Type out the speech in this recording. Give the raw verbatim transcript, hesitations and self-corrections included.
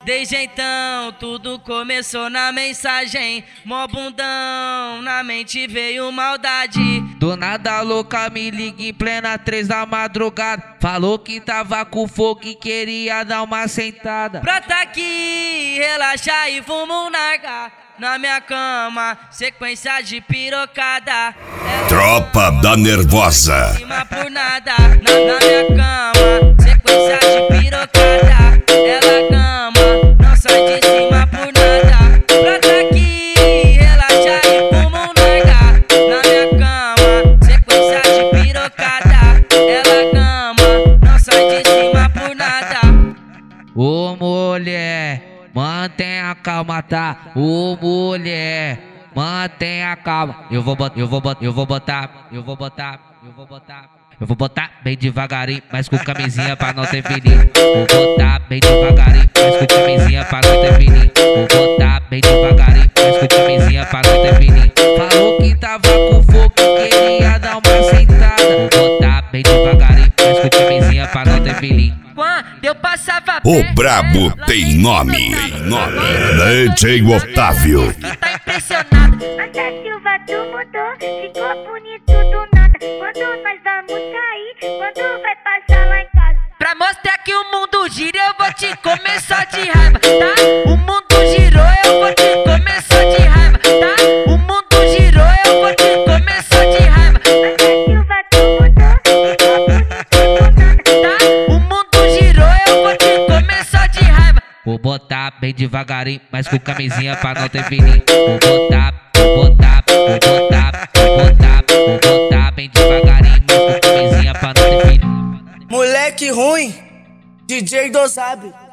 Desde então tudo começou na mensagem. Mó bundão, na mente veio maldade. Do nada louca me liga em plena três da madrugada. Falou que tava com fogo e queria dar uma sentada. Brota aqui, relaxa e vamos nargar. Na minha cama, sequência de pirocada. Ela Tropa da Nervosa. cima por nada. Na, na minha cama, sequência de pirocada. Ela cama, não sai de cima por nada. Brota aqui, relaxa e vamos nargar. Na minha cama, sequência de pirocada. Ela cama, não sai de cima por nada. Ô mulher, mantenha a calma, tá? Ô mulher, mantenha a calma. Eu vou botar, eu vou botar, eu vou botar, eu vou botar, eu vou botar. Eu vou botar bem devagarinho, mas com camisinha pra não ter fininho. Vou botar bem devagarinho, mas com camisinha pra não ter fininho. Vou botar bem devagarinho, mas com camisinha pra não ter fininho. Falou que tava com fogo e queria dar uma sentada. Vou botar bem devagarinho, mas com camisinha pra não ter fininho. Quando eu passava O perto brabo dela, tem nome. Tem nome. D J Otávio. que tá impressionado. Mas a Silva tu mudou, ficou bonito do nada. Quando nós vamos sair, quando vai passar lá em casa. Pra mostrar que o mundo gira, eu vou te comer só de raiva, tá? O mundo girou, eu vou te comer só de raiva, tá? O mundo girou, eu vou te comer só de raiva. Mas a Silva tu mudou, ficou bonito do nada. Tá? O mundo girou, eu vou te comer só de raiva. Vou botar bem devagarinho, mas com camisinha pra não ter fininho. Vou botar, vou botar, vou botar, vou botar, vou botar bem devagarinho, mas com camisinha pra não ter fininho. Moleque ruim, D J Dozab.